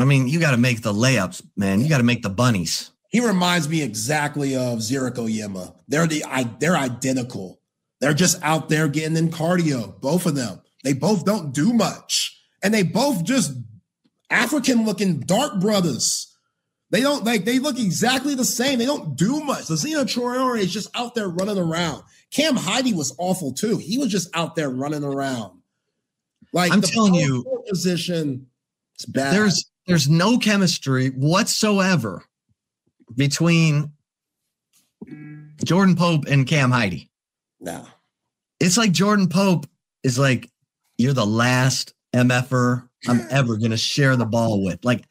I mean, you got to make the layups, man. You got to make the bunnies. He reminds me exactly of Zurich Oyema. They're identical. They're just out there getting in cardio, both of them. They both don't do much. And they both just African-looking dark brothers. They look exactly the same. They don't do much. Lazina Traore is just out there running around. Cam Heidi was awful too. He was just out there running around. Like, I'm telling you, position is bad. There's no chemistry whatsoever between Jordan Pope and Cam Heidi. No. It's like Jordan Pope is like, you're the last MFer I'm ever going to share the ball with. Like,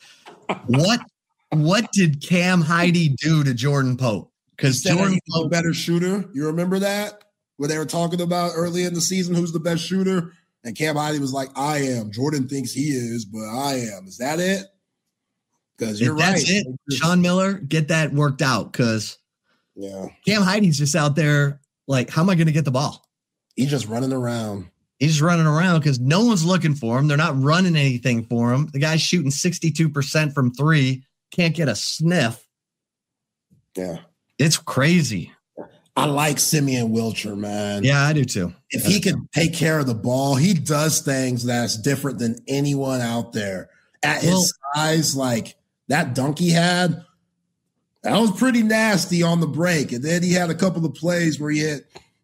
what did Cam Heidi do to Jordan Pope? Because Jordan Pope, a better shooter. You remember that? Where they were talking about early in the season, who's the best shooter? And Cam Heidi was like, I am. Jordan thinks he is, but I am. Is that it? Because you're right. That's it. Sean Miller, get that worked out. Because Cam Heidi's just out there like, how am I going to get the ball? He's just running around. He's just running around because no one's looking for him. They're not running anything for him. The guy's shooting 62% from three. Can't get a sniff. Yeah. It's crazy. I like Simeon Wilcher, man. Yeah, I do too. If he can take care of the ball, he does things that's different than anyone out there. At his size, like that dunk he had, that was pretty nasty on the break. And then he had a couple of plays where he hit,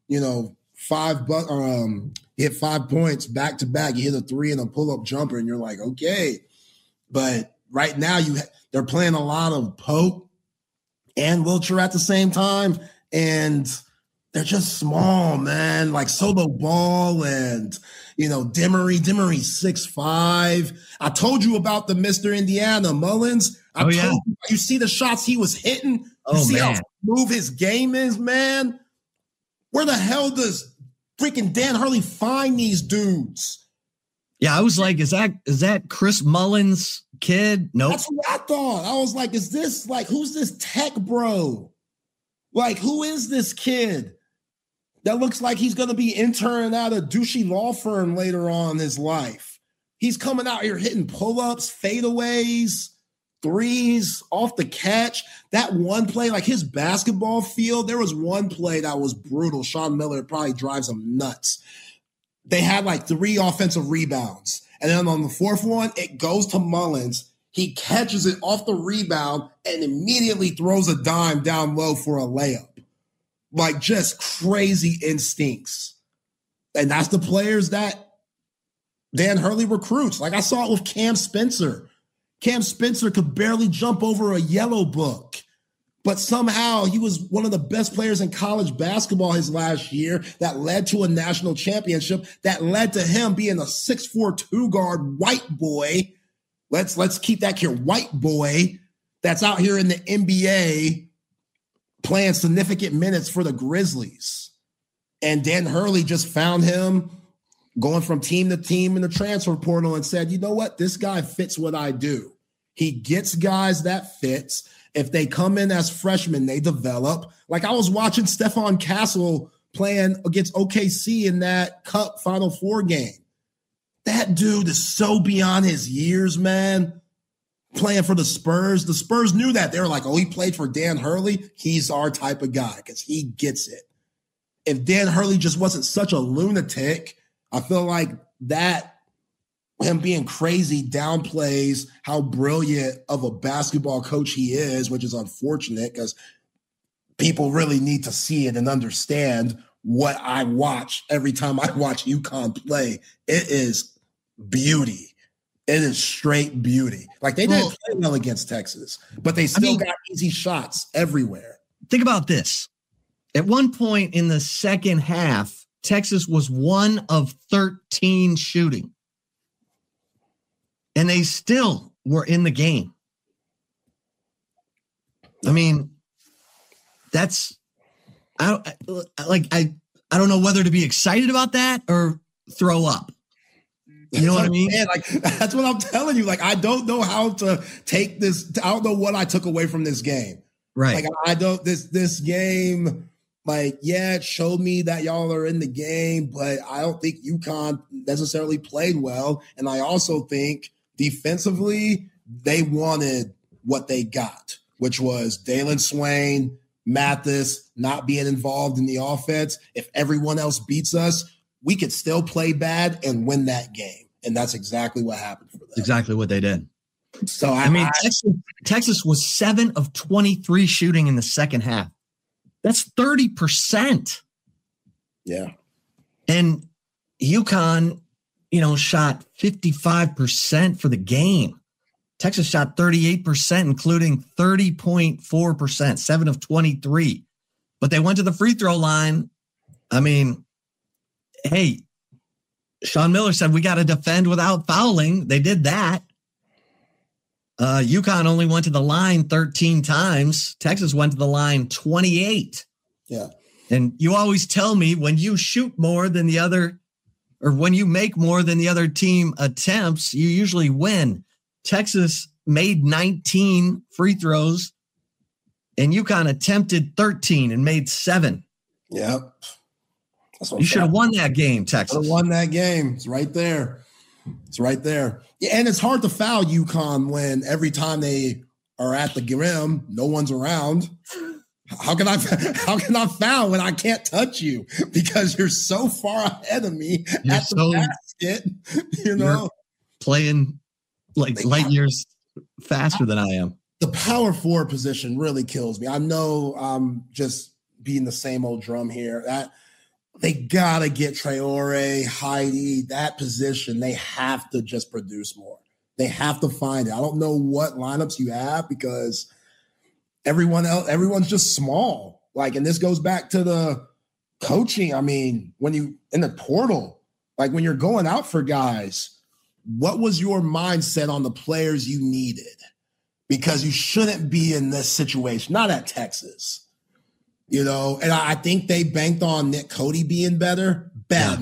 5 points back to back. You hit a 3 and a pull-up jumper, and you're like, okay. But right now, they're playing a lot of Pope and Wilcher at the same time, and they're just small, man. Like Solo Ball and Demery 6'5". I told you about the Mr. Indiana Mullins. You see the shots he was hitting. You see how smooth his game is, man. Where the hell does freaking Dan Hurley find these dudes? Yeah, I was like, is that Chris Mullins' kid? Nope. That's what I thought. I was like, is this like, who's this tech bro? Like, who is this kid that looks like he's going to be interning at a douchey law firm later on in his life? He's coming out here hitting pull-ups, fadeaways, threes, off the catch. That one play, like his basketball field, there was one play that was brutal. Sean Miller probably drives him nuts. They had like 3 offensive rebounds. And then on the 4th one, it goes to Mullins. He catches it off the rebound and immediately throws a dime down low for a layup. Like just crazy instincts. And that's the players that Dan Hurley recruits. Like I saw it with Cam Spencer. Cam Spencer could barely jump over a yellow book. But somehow he was one of the best players in college basketball his last year that led to a national championship, that led to him being a 6'4" 2-guard white boy. Let's keep that here, white boy that's out here in the NBA playing significant minutes for the Grizzlies. And Dan Hurley just found him going from team to team in the transfer portal and said, you know what? This guy fits what I do. He gets guys that fits. If they come in as freshmen, they develop. Like I was watching Stephon Castle playing against OKC in that Cup Final Four game. That dude is so beyond his years, man. Playing for the Spurs. The Spurs knew that. They were like, oh, he played for Dan Hurley. He's our type of guy because he gets it. If Dan Hurley just wasn't such a lunatic, I feel like that him being crazy downplays how brilliant of a basketball coach he is, which is unfortunate because people really need to see it and understand what I watch every time I watch UConn play. It is beauty. It is straight beauty. Like they didn't play well against Texas, but they still got easy shots everywhere. Think about this. At one point in the second half, Texas was 1 of 13 shooting. And they still were in the game. I mean, that's I don't know whether to be excited about that or throw up. You know what I mean? Man, like that's what I'm telling you. Like I don't know how to take this. I don't know what I took away from this game. Right. Like I don't this game. Like, yeah, it showed me that y'all are in the game, but I don't think UConn necessarily played well. And I also think defensively, they wanted what they got, which was Dalen Swain, Mathis not being involved in the offense. If everyone else beats us, we could still play bad and win that game. And that's exactly what happened for them. Exactly what they did. So I mean, Texas was 7 of 23 shooting in the second half. That's 30%. Yeah. And UConn, shot 55% for the game. Texas shot 38%, including 30.4%, 7 of 23. But they went to the free throw line. I mean, hey, Sean Miller said we got to defend without fouling. They did that. UConn only went to the line 13 times. Texas went to the line 28. Yeah. And you always tell me when you shoot more than the other, or when you make more than the other team attempts, you usually win. Texas made 19 free throws, and UConn attempted 13 and made 7. Yep. You should have won that game, Texas. Should have won that game. It's right there. It's right there. Yeah, and it's hard to foul UConn when every time they are at the rim, no one's around. How can I foul when I can't touch you because you're so far ahead of me at the basket? You're playing like light years faster than I am. The power forward position really kills me. I know I'm just beating the same old drum here. That they gotta get Traore, Heidi, that position. They have to just produce more. They have to find it. I don't know what lineups you have because everyone's just small. And this goes back to the coaching. I mean, when you in the portal, when you're going out for guys, what was your mindset on the players you needed? Because you shouldn't be in this situation, not at Texas. And I think they banked on Nick Cody being better. Bad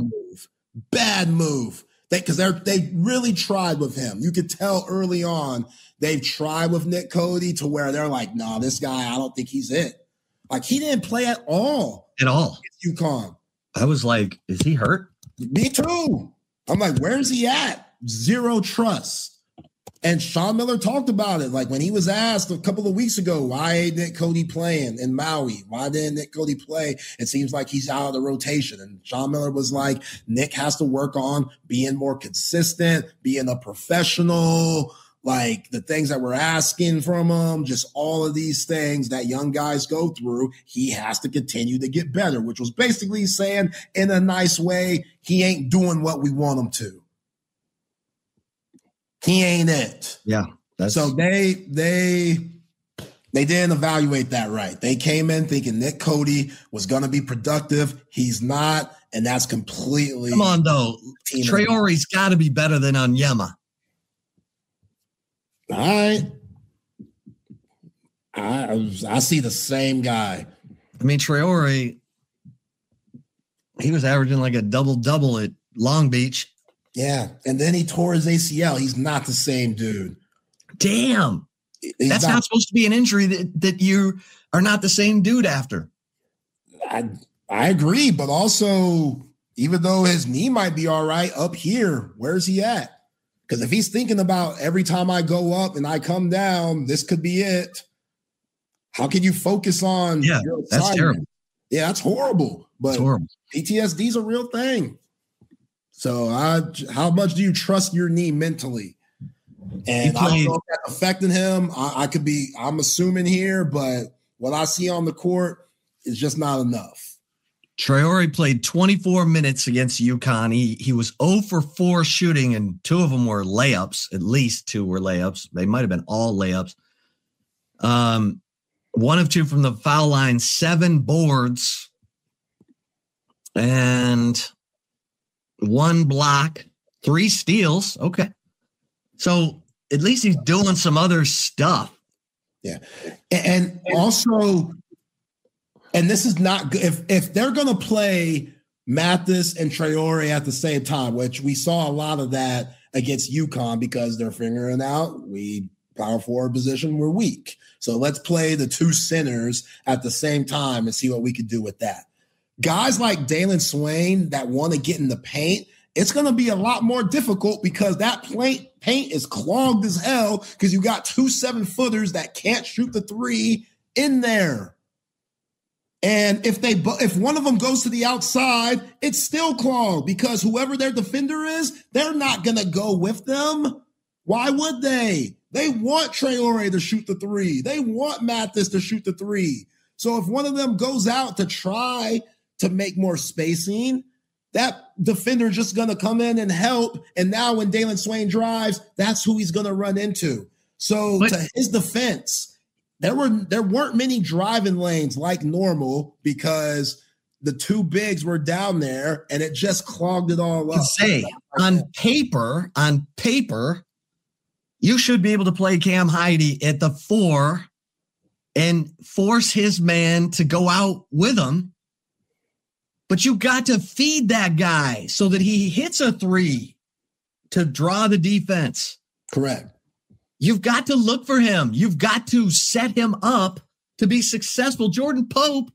move. Because they really tried with him. You could tell early on they've tried with Nick Cody to where they're like, no, this guy, I don't think he's it. He didn't play at all. At all. At UConn. I was like, is he hurt? Me too. I'm like, where's he at? Zero trust. And Sean Miller talked about it. When he was asked a couple of weeks ago, why ain't Nick Cody playing in Maui? Why didn't Nick Cody play? It seems like he's out of the rotation. And Sean Miller was like, Nick has to work on being more consistent, being a professional, the things that we're asking from him, just all of these things that young guys go through. He has to continue to get better, which was basically saying in a nice way, he ain't doing what we want him to. He ain't it. Yeah. So they didn't evaluate that right. They came in thinking Nick Cody was going to be productive. He's not, and that's completely. Come on, though. Traore's got to be better than Onyema. All right. I see the same guy. I mean, Traore, he was averaging a double-double at Long Beach. Yeah, and then he tore his ACL. He's not the same dude. Damn. That's not supposed to be an injury that you are not the same dude after. I agree, but also, even though his knee might be all right up here, where's he at? Because if he's thinking about every time I go up and I come down, this could be it. How can you focus on? Yeah, that's terrible. Yeah, that's horrible. But it's horrible. PTSD is a real thing. So how much do you trust your knee mentally? And I don't know if that's affecting him. I'm assuming here, but what I see on the court is just not enough. Traore played 24 minutes against UConn. He was 0 for 4 shooting, and 2 of them were layups. At least 2 were layups. They might have been all layups. 1 of 2 from the foul line, 7 boards, and 1 block, 3 steals. Okay. So at least he's doing some other stuff. Yeah. And also, and this is not good. If they're going to play Mathis and Traore at the same time, which we saw a lot of that against UConn because they're figuring out power forward position, we're weak. So let's play the 2 centers at the same time and see what we could do with that. Guys like Dalen Swain that want to get in the paint it's going to be a lot more difficult because that paint is clogged as hell because you got 2 7-footers that can't shoot the three in there. And if one of them goes to the outside, it's still clogged because whoever their defender is, they're not going to go with them. Why would they? They want Traore to shoot the three. They want Mathis to shoot the three. So if one of them goes out to try to make more spacing, that defender just going to come in and help. And now when Dalen Swain drives, that's who he's going to run into. So to his defense, there weren't many driving lanes like normal because the 2 bigs were down there and it just clogged it all up. On paper, you should be able to play Cam Heide at the 4 and force his man to go out with him. But you got to feed that guy so that he hits a 3 to draw the defense. Correct. You've got to look for him. You've got to set him up to be successful. Jordan Pope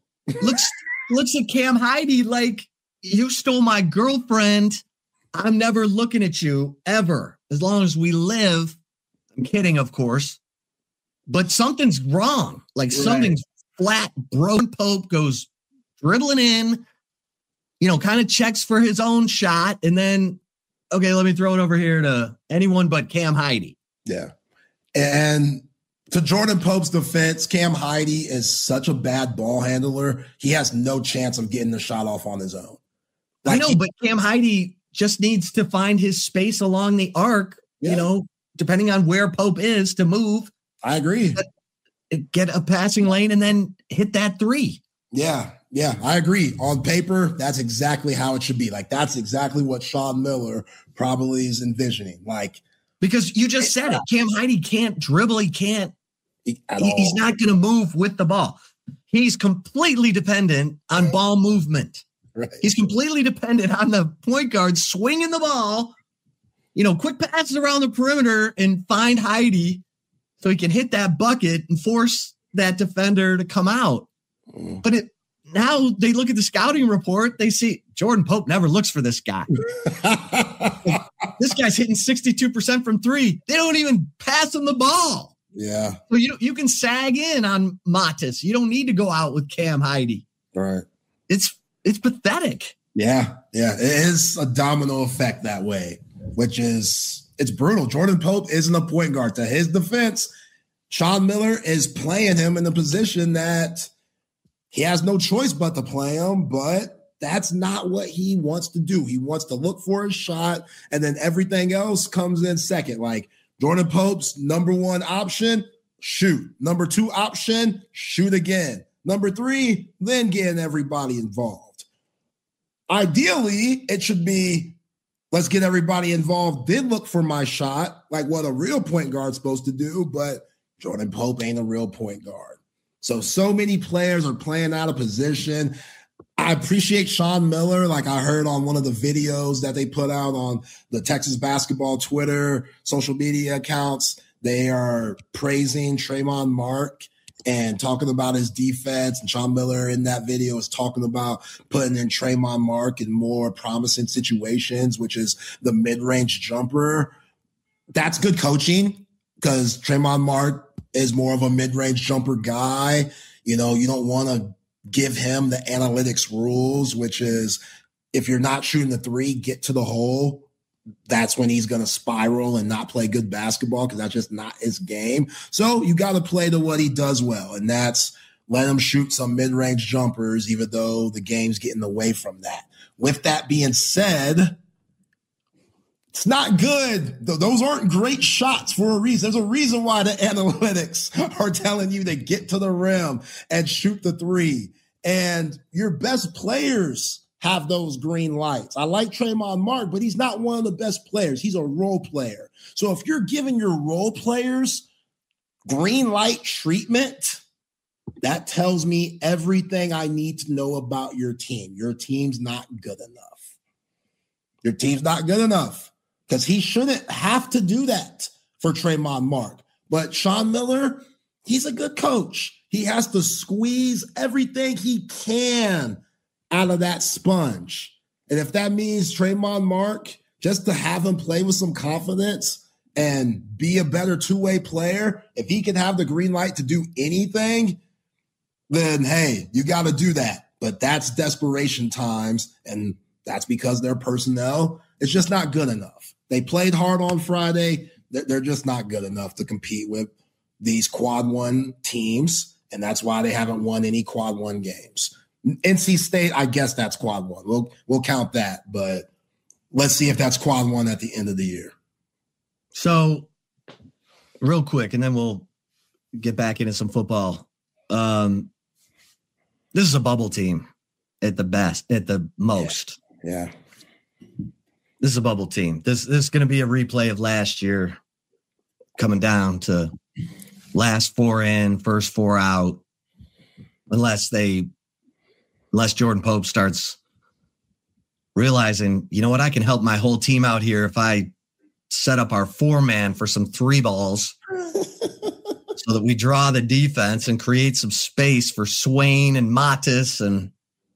looks at Cam Heide like, you stole my girlfriend. I'm never looking at you ever. As long as we live. I'm kidding, of course. But something's wrong. Like something's flat. Broken. Pope goes dribbling in, kind of checks for his own shot. And then, okay, let me throw it over here to anyone but Cam Heide. Yeah. And to Jordan Pope's defense, Cam Heide is such a bad ball handler. He has no chance of getting the shot off on his own. I know, but Cam Heide just needs to find his space along the arc, depending on where Pope is to move. I agree. Get a passing lane and then hit that 3. Yeah, I agree. On paper, that's exactly how it should be. Like, that's exactly what Sean Miller probably is envisioning. Like, because you just said it. Cam Heide can't dribble. He can't. He's not going to move with the ball. He's completely dependent on ball movement. Right. He's completely dependent on the point guard swinging the ball, quick passes around the perimeter and find Heide so he can hit that bucket and force that defender to come out. But now they look at the scouting report. They see Jordan Pope never looks for this guy. This guy's hitting 62% from 3. They don't even pass him the ball. Yeah. So you can sag in on Mathis. You don't need to go out with Cam Heide. Right. It's pathetic. Yeah. It is a domino effect that way, it's brutal. Jordan Pope isn't a point guard. To his defense, Sean Miller is playing him in a position that he has no choice but to play him, but that's not what he wants to do. He wants to look for his shot, and then everything else comes in second. Like Jordan Pope's number 1 option, shoot. Number 2 option, shoot again. Number 3, then getting everybody involved. Ideally, it should be, let's get everybody involved, then look for my shot, like what a real point guard's supposed to do, but Jordan Pope ain't a real point guard. So many players are playing out of position. I appreciate Sean Miller. Like I heard on one of the videos that they put out on the Texas basketball Twitter, social media accounts, they are praising Tremont Mark and talking about his defense. And Sean Miller in that video is talking about putting in Tremont Mark in more promising situations, which is the mid-range jumper. That's good coaching because Tremont Mark is more of a mid-range jumper guy. You don't want to give him the analytics rules, which is if you're not shooting the 3, get to the hole. That's when he's going to spiral and not play good basketball because that's just not his game. So you got to play to what he does well, and that's let him shoot some mid-range jumpers, even though the game's getting away from that. With that being said, it's not good. Those aren't great shots for a reason. There's a reason why the analytics are telling you to get to the rim and shoot the 3. And your best players have those green lights. I like Tremont Mark, but he's not one of the best players. He's a role player. So if you're giving your role players green light treatment, that tells me everything I need to know about your team. Your team's not good enough. Your team's not good enough because he shouldn't have to do that for Tremont Mark. But Sean Miller, he's a good coach. He has to squeeze everything he can out of that sponge. And if that means Trayvon Mark, just to have him play with some confidence and be a better two-way player, if he can have the green light to do anything, then hey, you got to do that. But that's desperation times, and that's because their personnel is just not good enough. They played hard on Friday. They're just not good enough to compete with these quad one teams, and that's why they haven't won any quad one games. NC State, I guess that's quad one. We'll count that, but let's see if that's quad one at the end of the year. So, real quick, and then we'll get back into some football. This is a bubble team at the most. Yeah. This is a bubble team. This is going to be a replay of last year, coming down to last four in, first four out, unless Jordan Pope starts realizing, you know what, I can help my whole team out here if I set up our 4-man for some 3 balls so that we draw the defense and create some space for Swain and Matis. And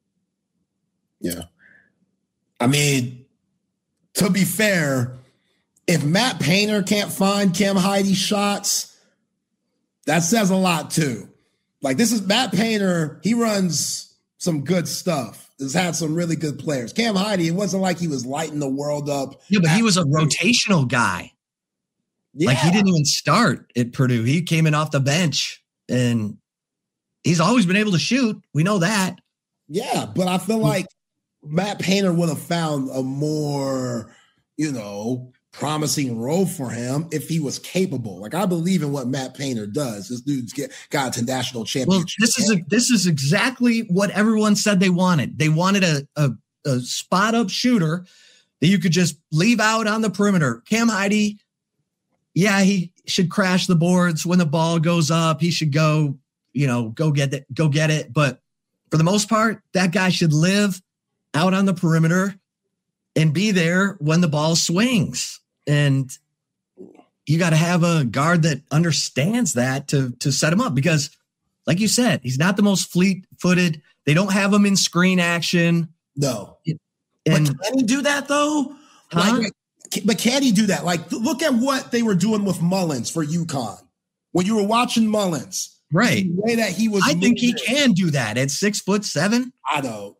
yeah, I mean, to be fair, if Matt Painter can't find Cam Heide shots, that says a lot too. Like, this is Matt Painter. He runs some good stuff. Has had some really good players. Cam Heide, it wasn't like he was lighting the world up. Yeah, but he was a rotational guy. Yeah. Like, he didn't even start at Purdue. He came in off the bench, and he's always been able to shoot. We know that. Yeah, but I feel like Matt Painter would have found a more, promising role for him if he was capable. Like, I believe in what Matt Painter does. This dude's got to national championship. Well, this is exactly what everyone said they wanted. They wanted a spot up shooter that you could just leave out on the perimeter. Cam Heide, yeah, he should crash the boards when the ball goes up. He should go get it. But for the most part, that guy should live out on the perimeter and be there when the ball swings. And you got to have a guard that understands that to set him up, because like you said, he's not the most fleet-footed. They don't have him in screen action. No. But can he do that though? Huh? But can he do that? Like, look at what they were doing with Mullins for UConn. When you were watching Mullins. Right. The way that he was. I think he can do that at 6'7". I don't.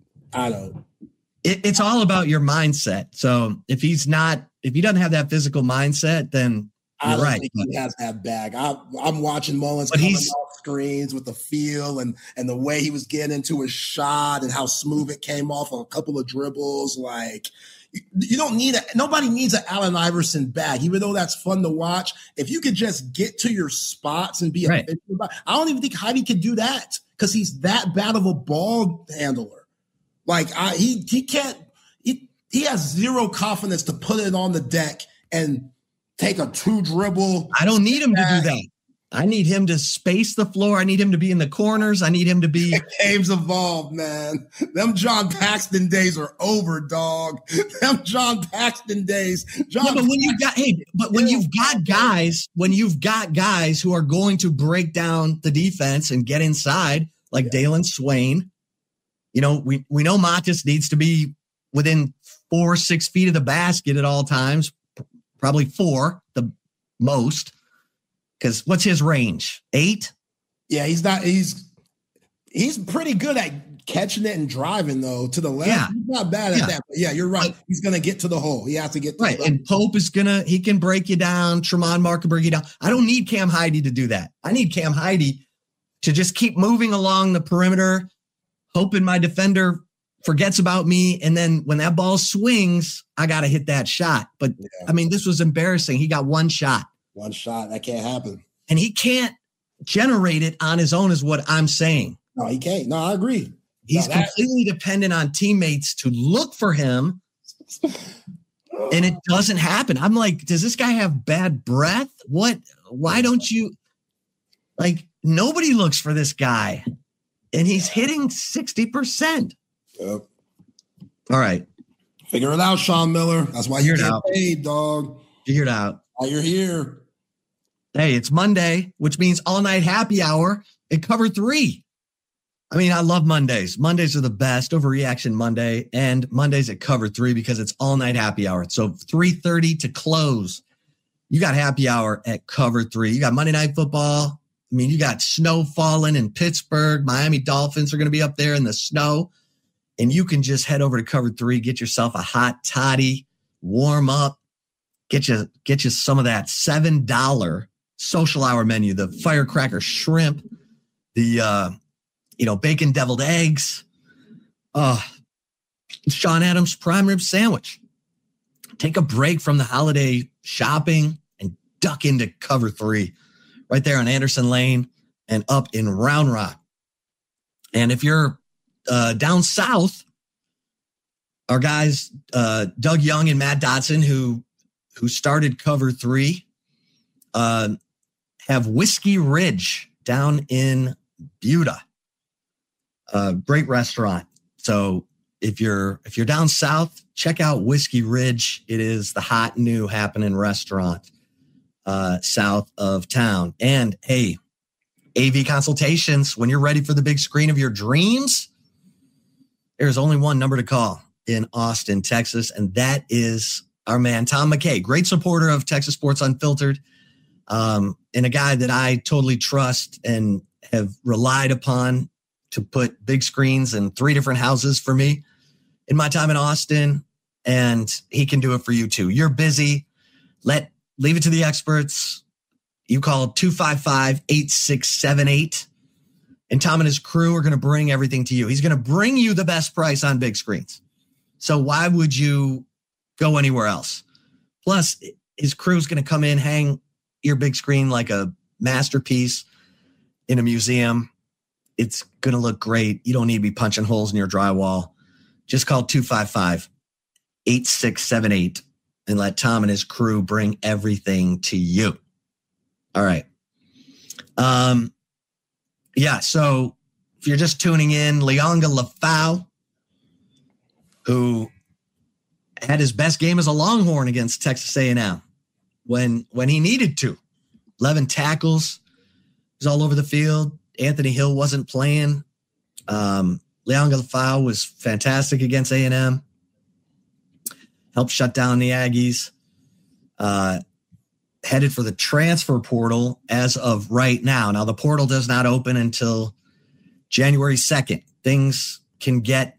It's all about your mindset. So if he doesn't have that physical mindset, then you're right. Think he has that bag. I'm watching Mullins coming off screens with the feel and the way he was getting into his shot and how smooth it came off on a couple of dribbles. Like, you don't need nobody needs an Allen Iverson bag, even though that's fun to watch. If you could just get to your spots and be right. I don't even think Heide could do that, because he's that bad of a ball handler. Like, he can't. He has zero confidence to put it on the deck and take a 2 dribble. I don't need him to do that. I need him to space the floor. I need him to be in the corners. I need him to be. The game's evolved, man. Them John Paxton days are over, dog. Them John Paxton days. When you've got guys who are going to break down the defense and get inside, like Dalen Swain. We know Matis needs to be within 4 or 6 feet of the basket at all times, probably 4, the most. Because what's his range? 8? Yeah, he's not. He's pretty good at catching it and driving though to the left. Yeah. He's not bad at that. But yeah, you're right. He's gonna get to the hole. He has to get to right. And Pope he can break you down. Tremont Mark can break you down. I don't need Cam Heide to do that. I need Cam Heide to just keep moving along the perimeter, hoping my defender forgets about me. And then when that ball swings, I got to hit that shot. But yeah. I mean, this was embarrassing. He got one shot. That can't happen. And he can't generate it on his own is what I'm saying. No, he can't. No, I agree. He's completely dependent on teammates to look for him. And it doesn't happen. I'm like, does this guy have bad breath? What? Why don't you? Like, nobody looks for this guy. And he's hitting 60%. Yep. All right. Figure it out, Sean Miller. That's why you get paid, dog. Figure it out. While you're here. Hey, it's Monday, which means all night happy hour at Cover 3 I mean, I love Mondays. Mondays are the best. Overreaction Monday and Mondays at Cover 3 because it's all night happy hour. So 3:30 to close. You got happy hour at Cover 3. You got Monday Night Football. I mean, you got snow falling in Pittsburgh. Miami Dolphins are going to be up there in the snow. And you can just head over to Cover 3, get yourself a hot toddy, warm up, get you some of that $7 social hour menu, the firecracker shrimp, the bacon deviled eggs, Sean Adams prime rib sandwich. Take a break from the holiday shopping and duck into Cover 3 right there on Anderson Lane and up in Round Rock. And if you're down south, our guys, Doug Young and Matt Dotson, who started Cover 3, have Whiskey Ridge down in Buda. Great restaurant. So if you're down south, check out Whiskey Ridge. It is the hot new happening restaurant south of town. And hey, AV consultations, when you're ready for the big screen of your dreams, there's only one number to call in Austin, Texas, and that is our man, Tom McKay, great supporter of Texas Sports Unfiltered, and a guy that I totally trust and have relied upon to put big screens in 3 different houses for me in my time in Austin, and he can do it for you too. You're busy. Leave it to the experts. You call 255-8678, and Tom and his crew are going to bring everything to you. He's going to bring you the best price on big screens. So why would you go anywhere else? Plus, his crew's going to come in, hang your big screen like a masterpiece in a museum. It's going to look great. You don't need to be punching holes in your drywall. Just call 255-8678 and let Tom and his crew bring everything to you. All right. So if you're just tuning in, Lianga Lafau, who had his best game as a Longhorn against Texas A&M when he needed to. 11 tackles. He was all over the field. Anthony Hill wasn't playing. Lianga Lafau was fantastic against A&M. Helped shut down the Aggies. Headed for the transfer portal as of right now. Now, the portal does not open until January 2nd. Things can get,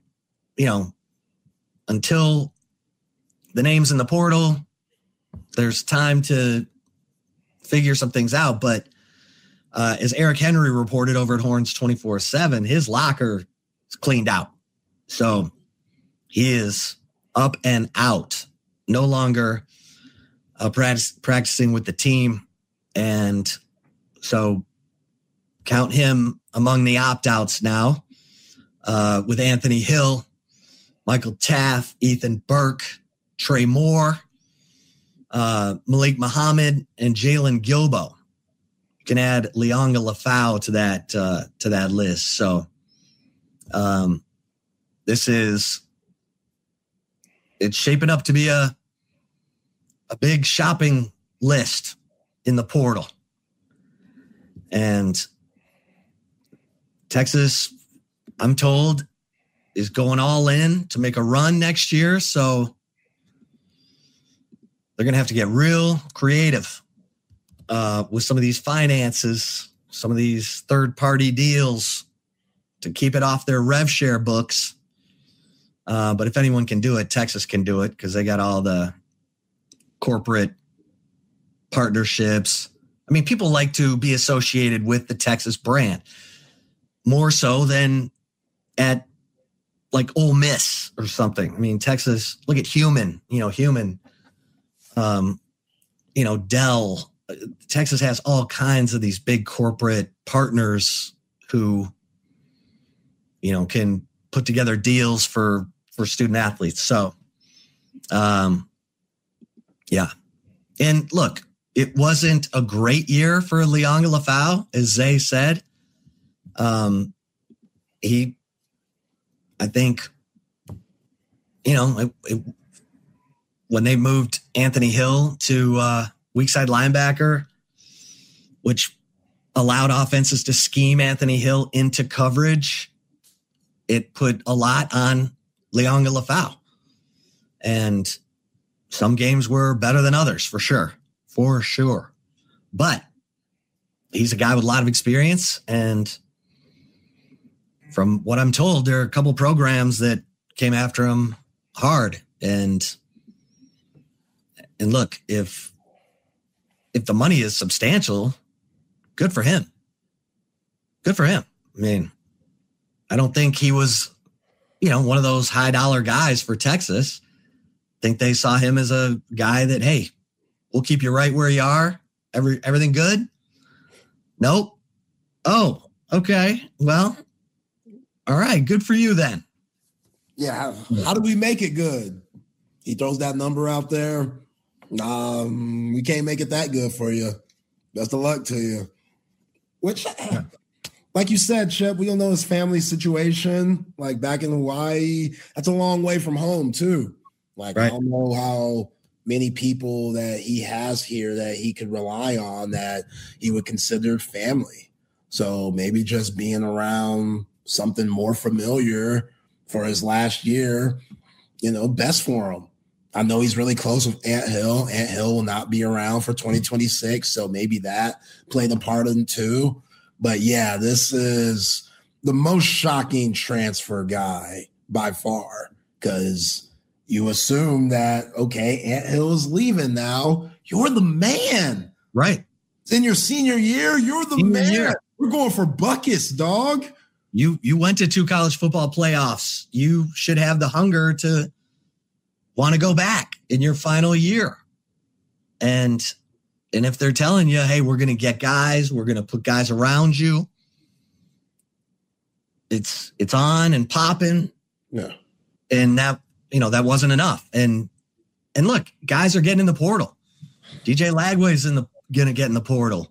until the name's in the portal, there's time to figure some things out. But as Eric Henry reported over at Horns 24/7, his locker is cleaned out. So he is up and out, no longer practicing with the team. And so count him among the opt-outs now, with Anthony Hill, Michael Taff, Ethan Burke, Trey Moore, Malik Muhammad, and Jalen Gilbo. You can add Lianga Lafau to that list. So it's shaping up to be a big shopping list in the portal. And Texas, I'm told, is going all in to make a run next year. So they're going to have to get real creative with some of these finances, some of these third-party deals to keep it off their rev share books. But if anyone can do it, Texas can do it because they got all the corporate partnerships. I mean, people like to be associated with the Texas brand more so than at like Ole Miss or something. I mean, Texas, look at Human, Dell. Texas has all kinds of these big corporate partners who, can put together deals for student athletes. So, yeah. And look, it wasn't a great year for Lianga Lafau, as Zay said. I think, when they moved Anthony Hill to weak side linebacker, which allowed offenses to scheme Anthony Hill into coverage, it put a lot on Lianga Lafau. And some games were better than others, for sure. For sure. But he's a guy with a lot of experience. And from what I'm told, there are a couple programs that came after him hard. And look, if the money is substantial, good for him. Good for him. I mean, I don't think he was, one of those high dollar guys for Texas. I think they saw him as a guy that, hey, we'll keep you right where you are. Everything good? Nope. Oh, okay. Well, all right. Good for you then. Yeah. How do we make it good? He throws that number out there. We can't make it that good for you. Best of luck to you. Which, like you said, Shep, we don't know his family situation. Like back in Hawaii, that's a long way from home too. Like, right. I don't know how many people that he has here that he could rely on that he would consider family. So maybe just being around something more familiar for his last year, best for him. I know he's really close with Ant Hill. Ant Hill will not be around for 2026, so maybe that played a part in too. But yeah, this is the most shocking transfer guy by far, because you assume that, okay, Ant Hill is leaving now. You're the man. Right. It's in your senior year. You're the man. Year. We're going for buckets, dog. You went to 2 college football playoffs. You should have the hunger to want to go back in your final year. And if they're telling you, hey, we're going to get guys, we're going to put guys around you, it's on and popping. Yeah. And that, that wasn't enough. And look, guys are getting in the portal. DJ Lagway's going to get in the portal.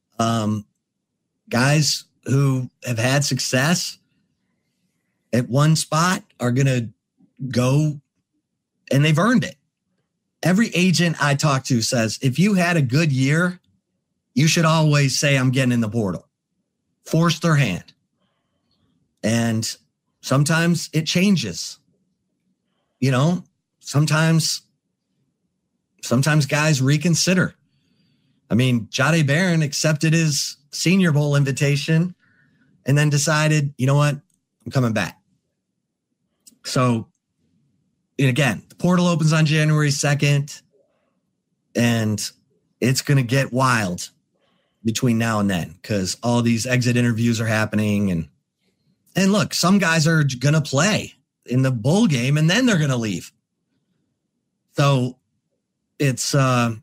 Guys who have had success at one spot are going to go, and they've earned it. Every agent I talk to says, if you had a good year, you should always say, I'm getting in the portal. Force their hand. And sometimes it changes. Sometimes guys reconsider. I mean, Jahdae Barron accepted his Senior Bowl invitation and then decided, you know what, I'm coming back. So, and again, the portal opens on January 2nd, and it's going to get wild between now and then because all these exit interviews are happening. And look, some guys are going to play in the bowl game, and then they're going to leave. So it's, but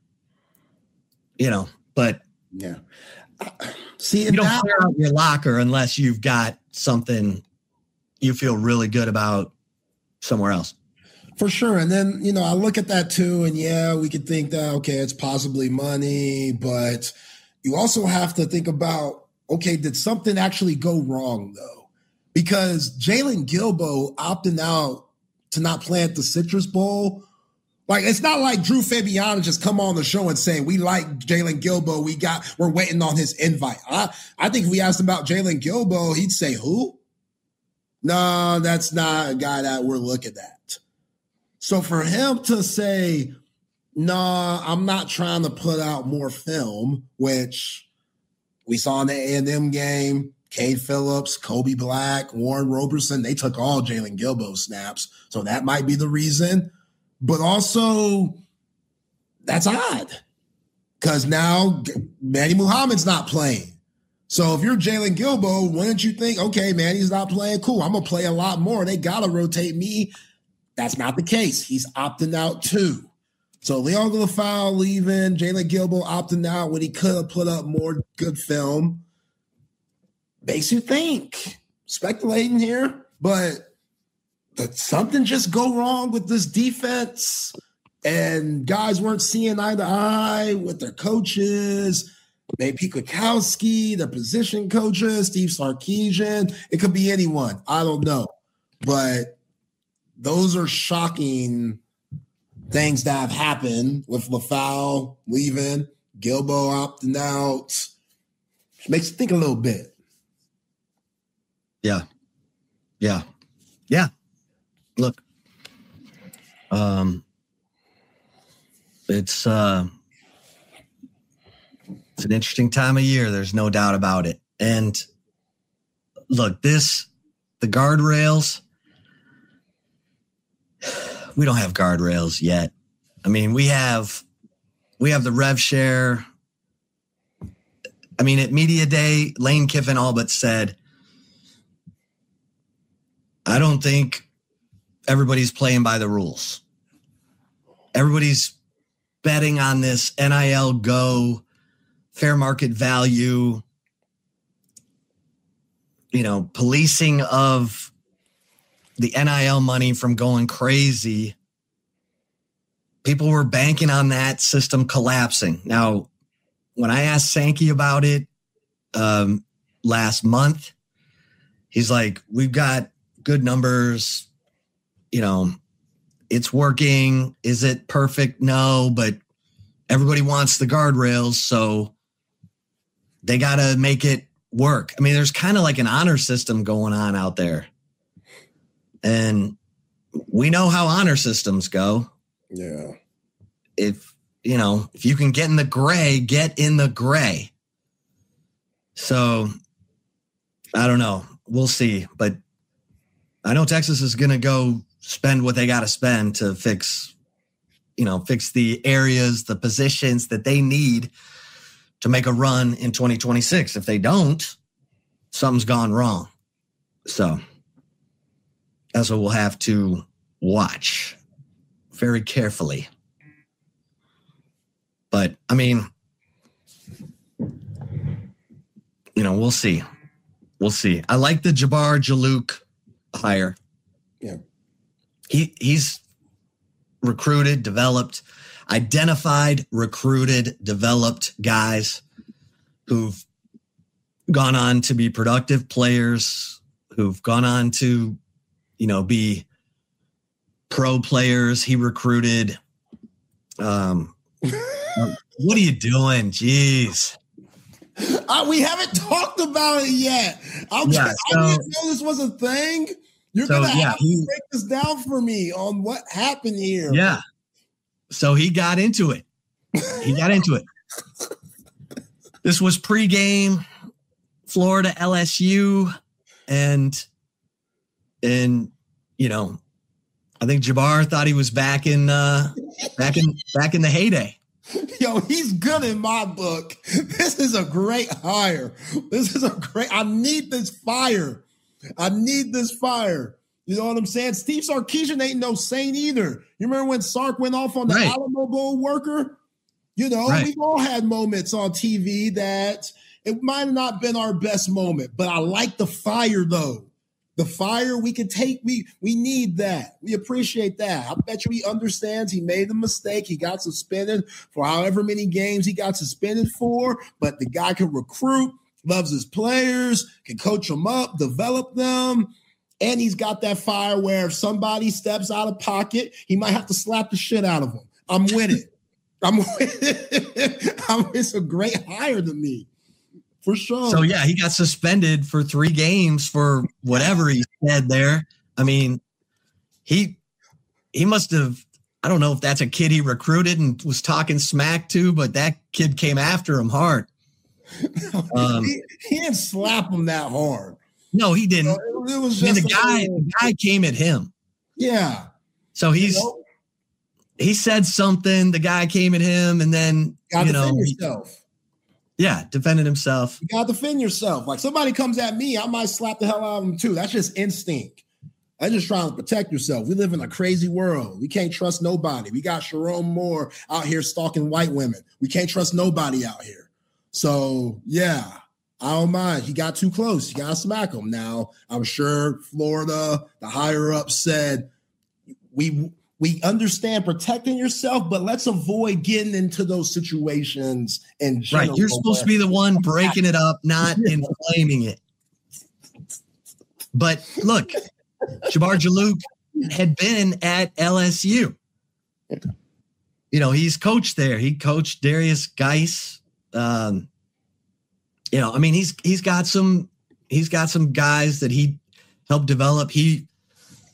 yeah. See, you don't clear out your locker unless you've got something you feel really good about somewhere else. For sure. And then, I look at that too, and yeah, we could think that, okay, it's possibly money, but you also have to think about, okay, did something actually go wrong though? Because Jalen Gilbo opting out to not play at the Citrus Bowl, like, it's not like Drew Fabiano just come on the show and say, we like Jalen Gilbo. We're waiting on his invite. I think if we asked about Jalen Gilbo, he'd say, who? No, that's not a guy that we're looking at. So for him to say, nah, I'm not trying to put out more film, which we saw in the A&M game, Cade Phillips, Kobe Black, Warren Roberson, they took all Jalen Gilbo snaps. So that might be the reason. But also, that's odd because now Manny Muhammad's not playing. So if you're Jalen Gilbo, wouldn't you think, okay, Manny's not playing? Cool, I'm going to play a lot more. They got to rotate me. That's not the case. He's opting out too. So Lianga Lafau leaving, Jalen Gilbo opting out when he could have put up more good film. Makes you think. Speculating here, but did something just go wrong with this defense? And guys weren't seeing eye to eye with their coaches. Maybe Pete Kwiatkowski, their position coaches, Steve Sarkisian. It could be anyone. I don't know. But those are shocking things that have happened with Lafau leaving, Gilbo opting out. Makes you think a little bit. Yeah. Yeah. Look, it's an interesting time of year. There's no doubt about it. And look, the guardrails, we don't have guardrails yet. I mean, we have the rev share. I mean, at media day, Lane Kiffin all but said, I don't think everybody's playing by the rules. Everybody's betting on this NIL go, fair market value, policing of the NIL money from going crazy. People were banking on that system collapsing. Now, when I asked Sankey about it last month, he's like, we've got good numbers. It's working. Is it perfect? No, but everybody wants the guardrails, so they got to make it work. I mean, there's kind of like an honor system going on out there. And we know how honor systems go. Yeah. If you can get in the gray, get in the gray. So I don't know. We'll see. But I know Texas is going to go spend what they got to spend to fix the areas, the positions that they need to make a run in 2026. If they don't, something's gone wrong. So that's what we'll have to watch very carefully. But I mean, we'll see. We'll see. I like the Jabbar Juluke hire. Yeah. He's recruited, developed, identified, recruited, developed guys who've gone on to be productive players, who've gone on to, be pro players. He recruited. What are you doing? Jeez. We haven't talked about it yet. I didn't know this was a thing. You're going to have to break this down for me on what happened here. Yeah. So he got into it. This was pregame, Florida LSU, and I think Jabbar thought he was back in the heyday. Yo, he's good in my book. This is a great hire. I need this fire. You know what I'm saying? Steve Sarkisian ain't no saint either. You remember when Sark went off on the Alamo Bowl worker? We've all had moments on TV that it might have not been our best moment, but I like the fire though. The fire we can take, we need that. We appreciate that. I bet you he understands he made a mistake. He got suspended for however many games he got suspended for, but the guy can recruit, loves his players, can coach them up, develop them. And he's got that fire where if somebody steps out of pocket, he might have to slap the shit out of them. I'm with it. It's a great hire to me. For sure. So, yeah, he got suspended for 3 games for whatever he said there. I mean, he must have, I don't know if that's a kid he recruited and was talking smack to, but that kid came after him hard. He didn't slap him that hard. No, he didn't. It was just the guy came at him. Yeah. So he said something, the guy came at him, and then, defend yourself. Yeah, defended himself. You got to defend yourself. Like somebody comes at me, I might slap the hell out of them too. That's just instinct. That's just trying to protect yourself. We live in a crazy world. We can't trust nobody. We got Sharon Moore out here stalking white women. We can't trust nobody out here. So, yeah, I don't mind. He got too close. You got to smack him. Now, I'm sure Florida, the higher up said, we understand protecting yourself, but let's avoid getting into those situations. And right, you're supposed to be the one breaking it up, not inflaming it. But look, Jabbar Juluke had been at LSU. He's coached there. He coached Darius Geis. I mean, he's got some guys that he helped develop. He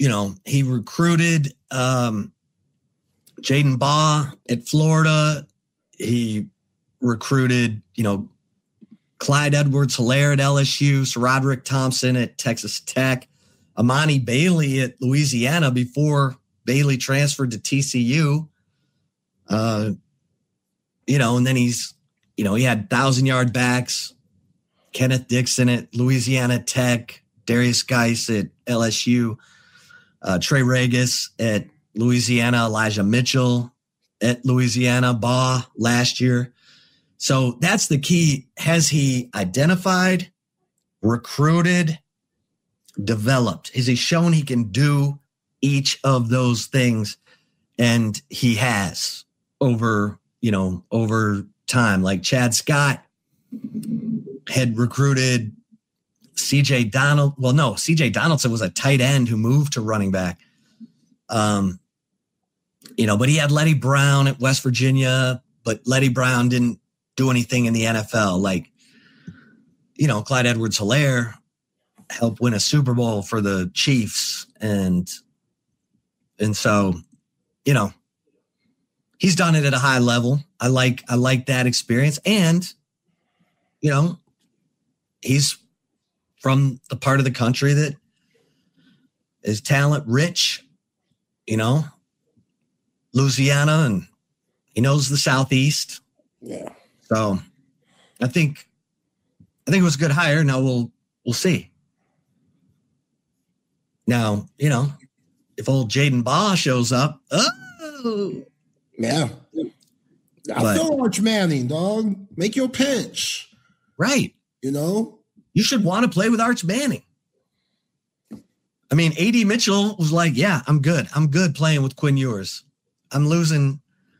he recruited Jaden Baugh at Florida. He recruited, Clyde Edwards-Helaire at LSU, Sir Roderick Thompson at Texas Tech, Amani Bailey at Louisiana before Bailey transferred to TCU. And then he had 1,000-yard backs, Kenneth Dixon at Louisiana Tech, Darius Geis at LSU, Trey Regis at Louisiana, Elijah Mitchell at Louisiana, Baugh last year. So that's the key. Has he identified, recruited, developed? Has he shown he can do each of those things? And he has over time. Like Chad Scott had recruited CJ Donald. Well, no, CJ Donaldson was a tight end who moved to running back. But he had Letty Brown at West Virginia, but Letty Brown didn't do anything in the NFL. Like, Clyde Edwards-Helaire helped win a Super Bowl for the Chiefs. And so, he's done it at a high level. I like that experience. And, he's from the part of the country that is talent rich, Louisiana, and he knows the Southeast. Yeah. So I think it was a good hire. Now we'll see. Now, if old Jaden Baugh shows up, yeah. I feel Arch Manning, dog. Make your pitch. Right. You should want to play with Arch Manning. I mean, A.D. Mitchell was like, yeah, I'm good. I'm good playing with Quinn Ewers. I'm losing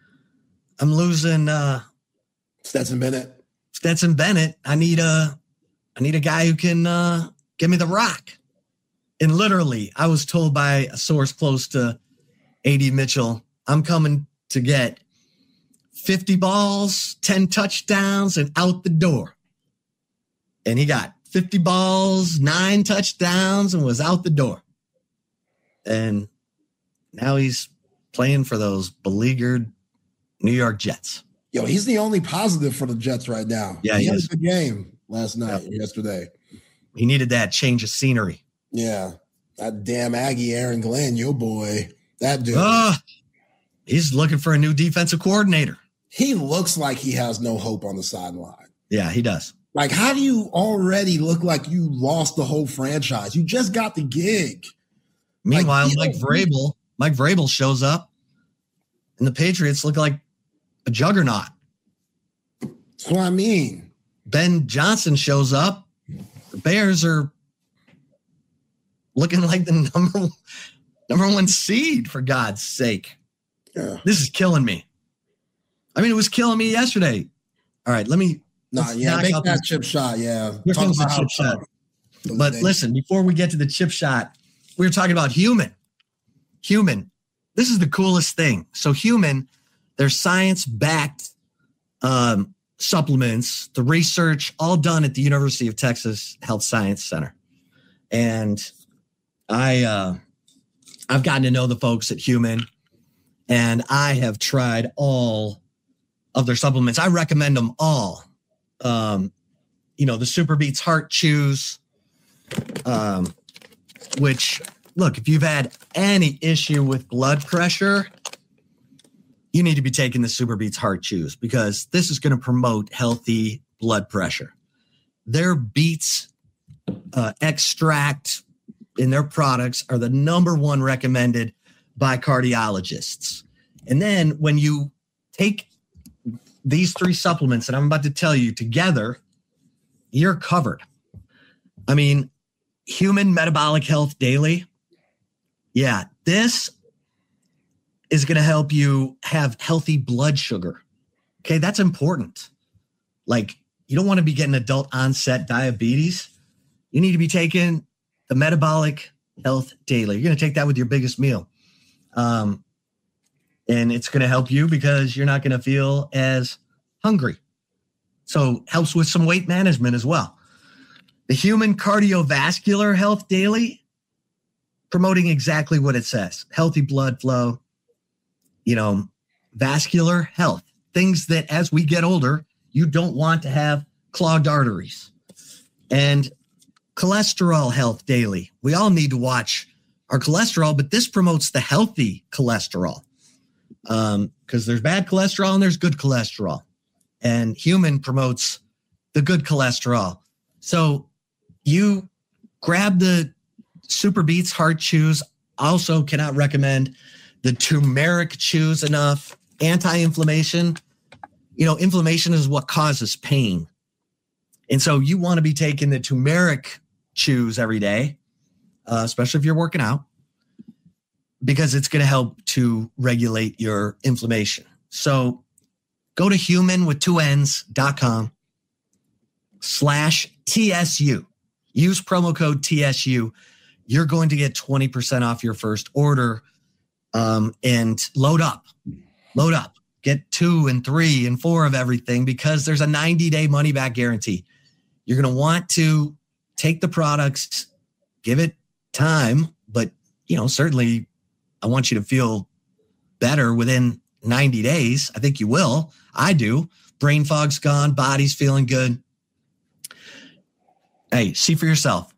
Stetson Bennett. I need a guy who can give me the rock. And literally, I was told by a source close to A.D. Mitchell, I'm coming to get 50 balls, 10 touchdowns, and out the door. And he got 50 balls, 9 touchdowns, and was out the door. And now he's playing for those beleaguered New York Jets. Yo, he's the only positive for the Jets right now. Yeah, he had a good game last night, yesterday. He needed that change of scenery. Yeah. That damn Aggie Aaron Glenn, your boy. That dude. He's looking for a new defensive coordinator. He looks like he has no hope on the sideline. Yeah, he does. Like, how do you already look like you lost the whole franchise? You just got the gig. Meanwhile, Mike Vrabel shows up, and the Patriots look like a juggernaut. That's what I mean. Ben Johnson shows up. The Bears are looking like the number one seed, for God's sake. Yeah. This is killing me. I mean, it was killing me yesterday. All right, make that chip shot. Yeah. Here comes the chip shot. But listen, before we get to the chip shot, we were talking about Human. This is the coolest thing. So Human, they're science-backed supplements, the research all done at the University of Texas Health Science Center. And I've gotten to know the folks at Human, and I have tried all of their supplements. I recommend them all. The Super Beats Heart Chews, which, look, if you've had any issue with blood pressure, you need to be taking the Super Beats Heart Chews, because this is going to promote healthy blood pressure. Their beets extract in their products are the number one recommended by cardiologists. And then when you take these 3 supplements that I'm about to tell you together, you're covered. I mean, Human Metabolic Health Daily. Yeah, this is going to help you have healthy blood sugar. Okay, that's important. Like, you don't want to be getting adult onset diabetes. You need to be taking the Metabolic Health Daily. You're going to take that with your biggest meal. And it's going to help you because you're not going to feel as hungry. So helps with some weight management as well. The Human Cardiovascular Health Daily, promoting exactly what it says: healthy blood flow, vascular health, things that as we get older, you don't want to have clogged arteries, and cholesterol health daily. We all need to watch our cholesterol, but this promotes the healthy cholesterol, because there's bad cholesterol and there's good cholesterol, and Human promotes the good cholesterol. So you grab the Super Beets Heart Chews. Also cannot recommend the turmeric chews enough. Anti-inflammation. Inflammation is what causes pain. And so you want to be taking the turmeric chews every day, especially if you're working out, because it's going to help to regulate your inflammation. So go to humanwith2ns.com/TSU. Use promo code TSU. You're going to get 20% off your first order, and load up. Get 2 and 3 and 4 of everything, because there's a 90-day money-back guarantee. You're going to want to take the products, give it time, but, certainly I want you to feel better within 90 days. I think you will. I do. Brain fog's gone. Body's feeling good. Hey, see for yourself.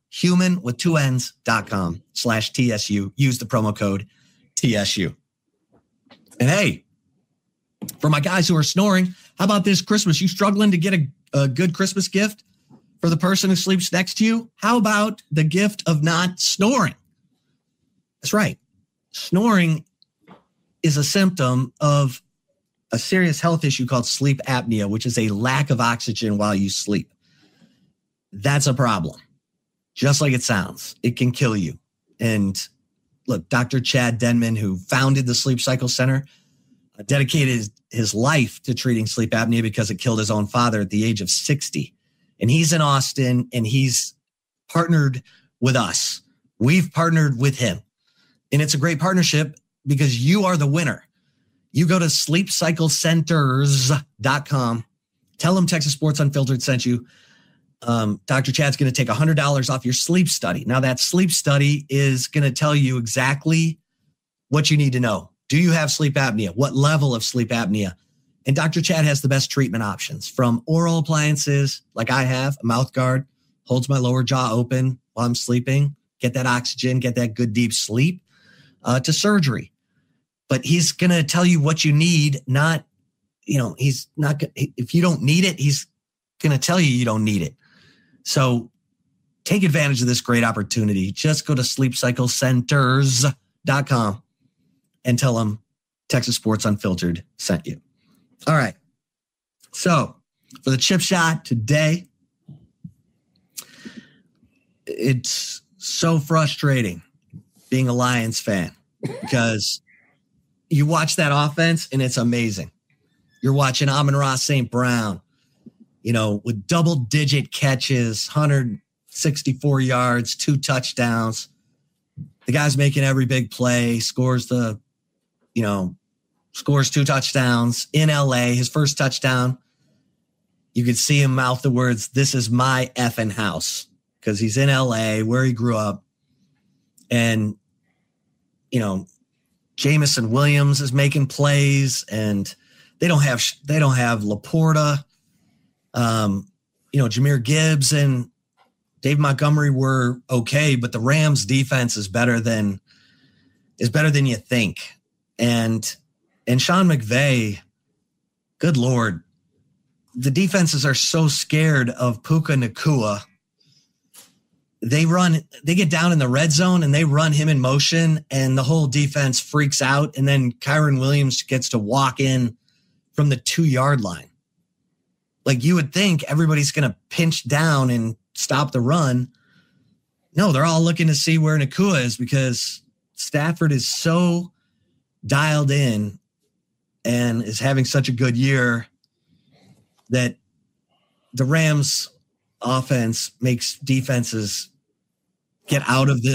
humanwith2ns.com/TSU. Use the promo code TSU. And hey, for my guys who are snoring, how about this Christmas? You struggling to get a good Christmas gift for the person who sleeps next to you? How about the gift of not snoring? That's right. Snoring is a symptom of a serious health issue called sleep apnea, which is a lack of oxygen while you sleep. That's a problem. Just like it sounds, it can kill you. And look, Dr. Chad Denman, who founded the Sleep Cycle Center, dedicated his life to treating sleep apnea because it killed his own father at the age of 60. And he's in Austin, and he's partnered with us. We've partnered with him. And it's a great partnership because you are the winner. You go to sleepcyclecenters.com. Tell them Texas Sports Unfiltered sent you. Dr. Chad's going to take $100 off your sleep study. Now, that sleep study is going to tell you exactly what you need to know. Do you have sleep apnea? What level of sleep apnea? And Dr. Chad has the best treatment options, from oral appliances like I have, a mouth guard, holds my lower jaw open while I'm sleeping, get that oxygen, get that good deep sleep, to surgery. But he's going to tell you what you need, not, he's not, if you don't need it, he's going to tell you don't need it. So take advantage of this great opportunity. Just go to sleepcyclecenters.com and tell them Texas Sports Unfiltered sent you. All right. So for the chip shot today, it's so frustrating being a Lions fan because you watch that offense and it's amazing. You're watching Amon-Ra St. Brown, with double-digit catches, 164 yards, 2 touchdowns. The guy's making every big play, scores 2 touchdowns in LA. His first touchdown, you could see him mouth the words, "This is my effing house," because he's in LA where he grew up. And, Jamison Williams is making plays, and they don't have Laporta. Jahmyr Gibbs and Dave Montgomery were okay, but the Rams defense is better than you think. And Sean McVay, good Lord, the defenses are so scared of Puka Nacua. They get down in the red zone and they run him in motion, and the whole defense freaks out. And then Kyron Williams gets to walk in from the 2-yard line. Like, you would think everybody's going to pinch down and stop the run. No, they're all looking to see where Nacua is because Stafford is so dialed in and is having such a good year that the Rams offense makes defenses get out of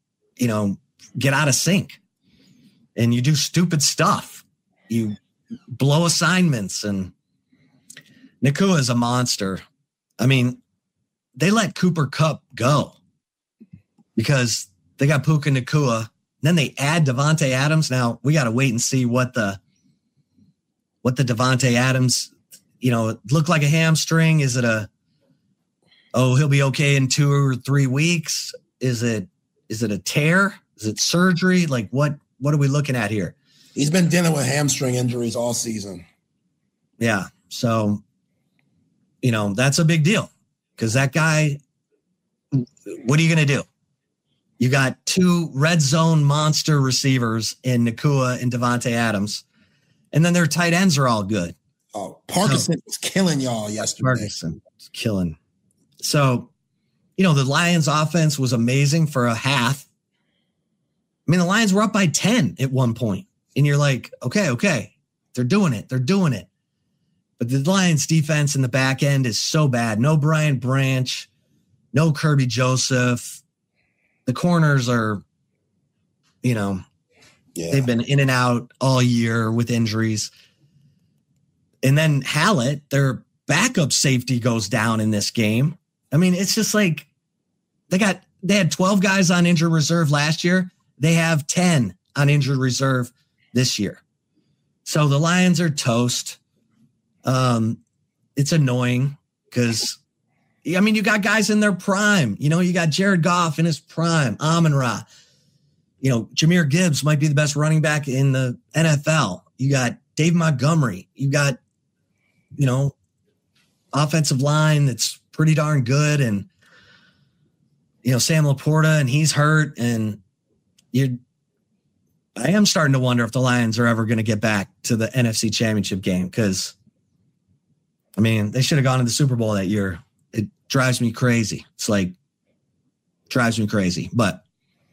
sync. And you do stupid stuff. You blow assignments, and Nacua is a monster. I mean, they let Cooper Kupp go because They got Puka Nacua. Then they add Devontae Adams. Now we got to wait and see what the Devontae Adams, look like a hamstring. Is it he'll be okay in 2 or 3 weeks? Is it a tear? Is it surgery? Like what are we looking at here? He's been dealing with hamstring injuries all season. Yeah. So, that's a big deal because that guy, what are you going to do? You got 2 red zone monster receivers in Nacua and Devontae Adams, and then their tight ends are all good. Oh, Parkinson was killing y'all yesterday. Parkinson was killing. So, the Lions offense was amazing for a half. I mean, the Lions were up by 10 at one point, and you're like, okay, they're doing it. But the Lions defense in the back end is so bad. No Brian Branch, no Kirby Joseph. The corners are, they've been in and out all year with injuries. And then Hallett, their backup safety, goes down in this game. I mean, it's just like they had 12 guys on injured reserve last year. They have 10 on injured reserve this year. So the Lions are toast. It's annoying because, you got guys in their prime. You got Jared Goff in his prime, Amon-Ra. Jahmyr Gibbs might be the best running back in the NFL. You got Dave Montgomery. You got, offensive line that's pretty darn good. And, Sam Laporta, and he's hurt. And I am starting to wonder if the Lions are ever going to get back to the NFC Championship game because, they should have gone to the Super Bowl that year. It drives me crazy. Drives me crazy. But,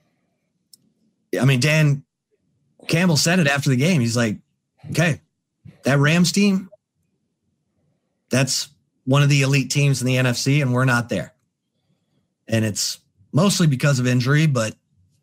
Dan Campbell said it after the game. He's like, okay, that Rams team, that's one of the elite teams in the NFC, and we're not there. And it's mostly because of injury, but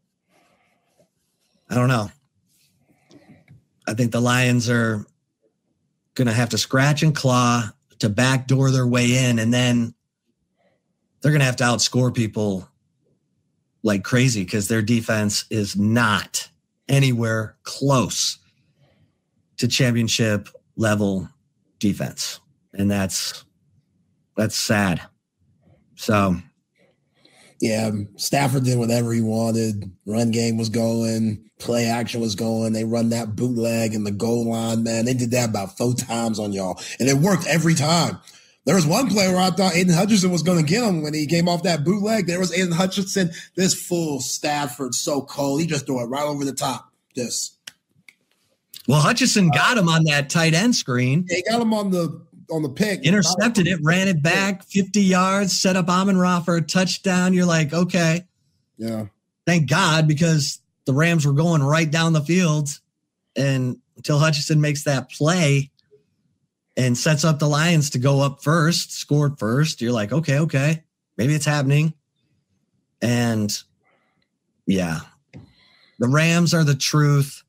I don't know. I think the Lions are going to have to scratch and claw to backdoor their way in, and then they're going to have to outscore people like crazy because their defense is not anywhere close to championship level defense. And that's sad. So, yeah, Stafford did whatever he wanted. Run game was going. Play action was going. They run that bootleg in the goal line, man. They did that about 4 times on y'all. And it worked every time. There was one play where I thought Aiden Hutchinson was going to get him when he came off that bootleg. There was Aiden Hutchinson. This full Stafford, so cold. He just threw it right over the top. Well, Hutchinson got him on that tight end screen. He got him on the pick. Intercepted it, ran it back 50 yards, set up Amon-Ra for a touchdown. You're like, okay. Yeah. Thank God, because the Rams were going right down the field. And until Hutchinson makes that play and sets up the Lions to go up first, scored first, you're like, okay, maybe it's happening. And yeah, the Rams are the truth.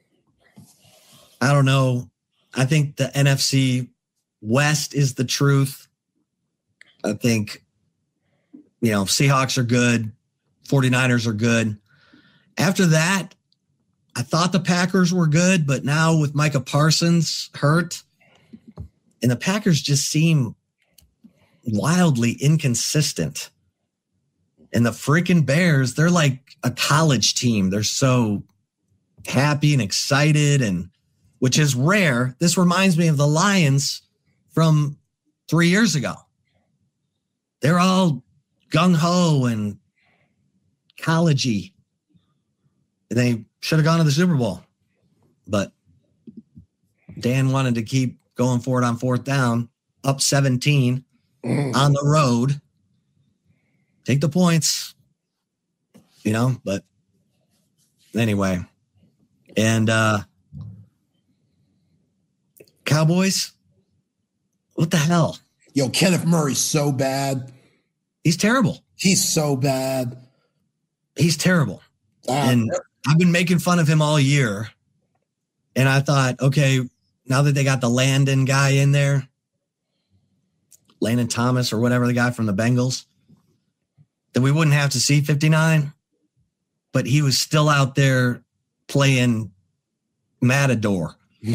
I don't know. I think the NFC West is the truth. I think, Seahawks are good. 49ers are good. After that, I thought the Packers were good, but now with Micah Parsons hurt, and the Packers just seem wildly inconsistent. And the freaking Bears, they're like a college team. They're so happy and excited, and which is rare. This reminds me of the Lions from 3 years ago. They're all gung-ho and college-y. They should have gone to the Super Bowl. But Dan wanted to keep going for it on 4th down, up 17 on the road. Take the points, but anyway. And Cowboys, what the hell? Yo, Kenneth Murray's so bad. He's terrible. He's so bad. He's terrible. And I've been making fun of him all year. And I thought, okay, now that they got the Landon guy in there, Landon Thomas or whatever, the guy from the Bengals, that we wouldn't have to see 59. but he was still out there playing Matador.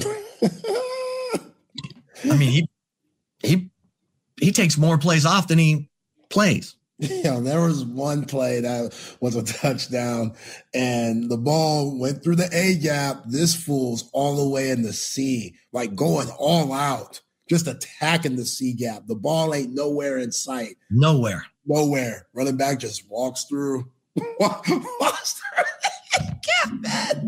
I mean, he takes more plays off than he plays. Yeah, there was one play that was a touchdown, and the ball went through the A gap. This fool's all the way in the C, like going all out, just attacking the C gap. The ball ain't nowhere in sight. Nowhere. Running back just walks through. Walks through the gap, man.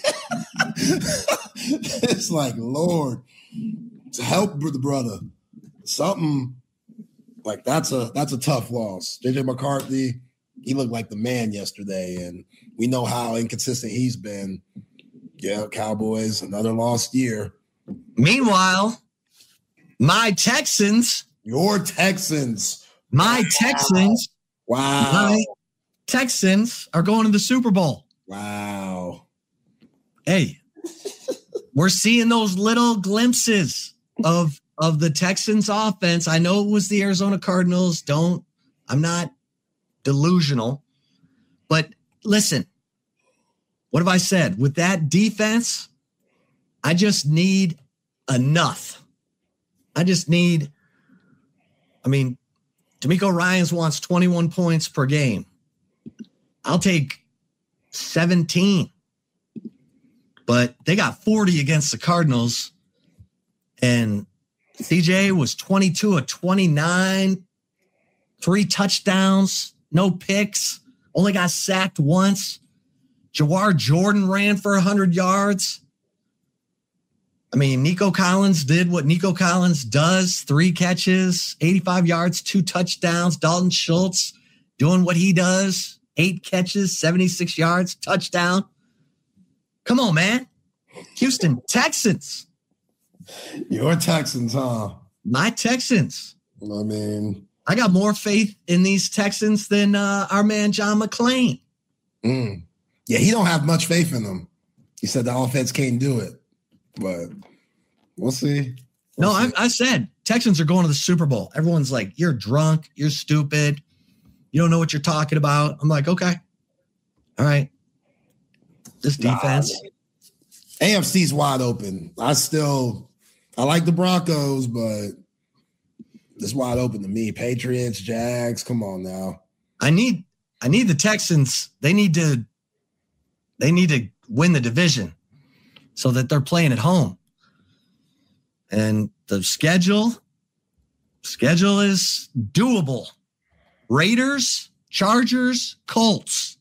It's like, Lord, help the brother. Something. Like that's a tough loss. JJ McCarthy, he looked like the man yesterday, and we know how inconsistent he's been. Yeah, Cowboys, another lost year. Meanwhile, my Texans. Your Texans. My Texans. Wow. My Texans are going to the Super Bowl. Wow. Hey, we're seeing those little glimpses of the Texans offense. I know it was the Arizona Cardinals. I'm not delusional, but listen, what have I said? With that defense, I just need enough. D'Amico Ryans wants 21 points per game. I'll take 17, but they got 40 against the Cardinals, and CJ was 22 of 29, 3 touchdowns, no picks, only got sacked once. Jawar Jordan ran for 100 yards. I mean, Nico Collins did what Nico Collins does, 3 catches, 85 yards, 2 touchdowns. Dalton Schultz doing what he does, 8 catches, 76 yards, touchdown. Come on, man. Houston Texans. Your Texans, huh? My Texans. I mean, I got more faith in these Texans than our man John McClain. Yeah, he don't have much faith in them. He said the offense can't do it, but we'll see. I said Texans are going to the Super Bowl. Everyone's like, you're drunk. You're stupid. You don't know what you're talking about. I'm like, okay. All right. This defense. AFC's wide open. I like the Broncos, but it's wide open to me. Patriots, Jags, come on now. I need the Texans. They need to win the division so that they're playing at home. And the schedule is doable. Raiders, Chargers, Colts.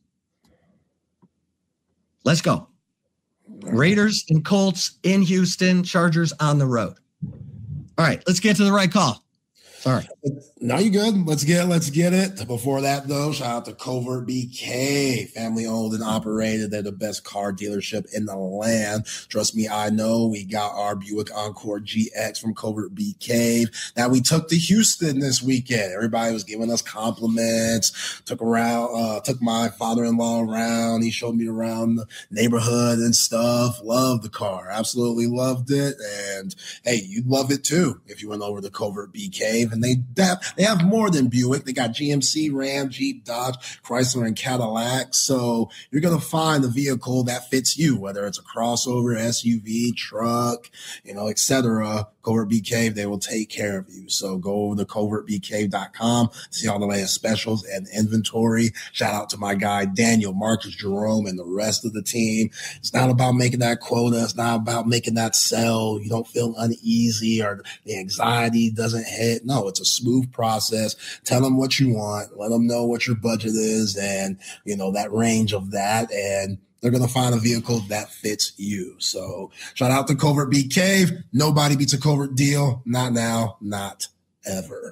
Let's go. Raiders and Colts in Houston, Chargers on the road. All right, let's get to the right call. Sorry. No, you good. Let's get it. Before that, though, shout out to Covert BK, family owned and operated. They're the best car dealership in the land. Trust me, I know. We got our Buick Encore GX from Covert BK that we took to Houston this weekend. Everybody was giving us compliments. Took my father-in-law around. He showed me around the neighborhood and stuff. Loved the car. Absolutely loved it. And hey, you'd love it too if you went over to Covert BK. And they have more than Buick. They got GMC, Ram, Jeep, Dodge, Chrysler, and Cadillac. So you're going to find the vehicle that fits you, whether it's a crossover, SUV, truck, etc. Covert Bee Cave, they will take care of you. So go over to covertbeecave.com, see all the latest specials and inventory. Shout out to my guy, Daniel, Marcus, Jerome, and the rest of the team. It's not about making that quota. It's not about making that sell. You don't feel uneasy or the anxiety doesn't hit. No, it's a smooth process. Tell them what you want. Let them know what your budget is and, that range of that. And they're going to find a vehicle that fits you. So shout out to Covert Bee Cave. Nobody beats a Covert deal. Not now, not ever.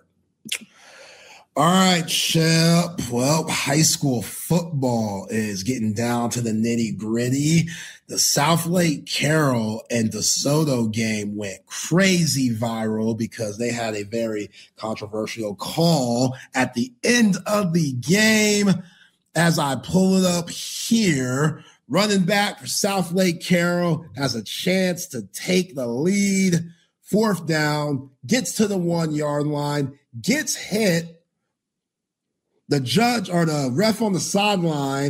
All right, Shep. Well, high school football is getting down to the nitty gritty. The Southlake Carroll and DeSoto game went crazy viral because they had a very controversial call at the end of the game. As I pull it up here, running back for Southlake Carroll has a chance to take the lead. 4th down, gets to the 1-yard line, gets hit. The judge or the ref on the sideline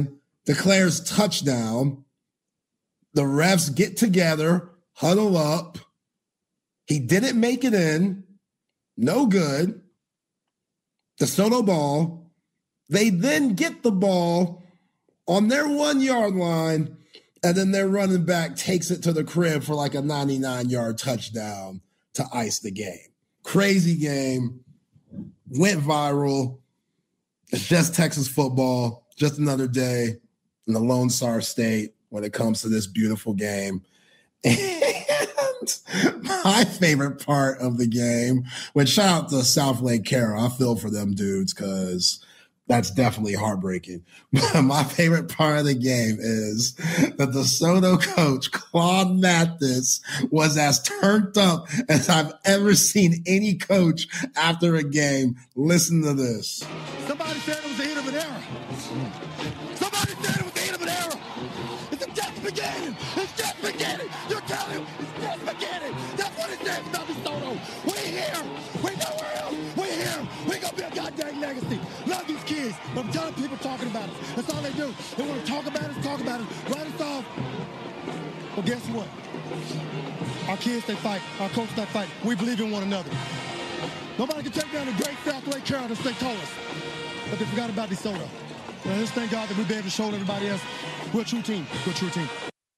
declares touchdown. The refs get together, huddle up. He didn't make it in. No good. DeSoto ball. They then get the ball on their 1 yard line, and then their running back takes it to the crib for like a 99-yard touchdown to ice the game. Crazy game. Went viral. It's just Texas football. Just another day in the Lone Star State when it comes to this beautiful game. And my favorite part of the game, which shout out to South Lake Carroll. I feel for them dudes because that's definitely heartbreaking. My favorite part of the game is that the DeSoto coach, Claude Mathis, was as turned up as I've ever seen any coach after a game. Listen to this. Somebody said it was the end of an era. Somebody said it was the end of an era. It's just beginning. It's just beginning. You're telling him it's just beginning. That's what it says about DeSoto. We're here. We're nowhere else. We're here. We're going to be a goddamn legacy. Love these kids. But I'm telling people talking about us. That's all they do. They want to talk about us, write us off. Well, guess what? Our kids, they fight. Our coaches, they fight. We believe in one another. Nobody can take down the great South Lake Carroll that they told us. But they forgot about DeSoto. And just thank God that we've been able to show everybody else we're a true team. We're a true team.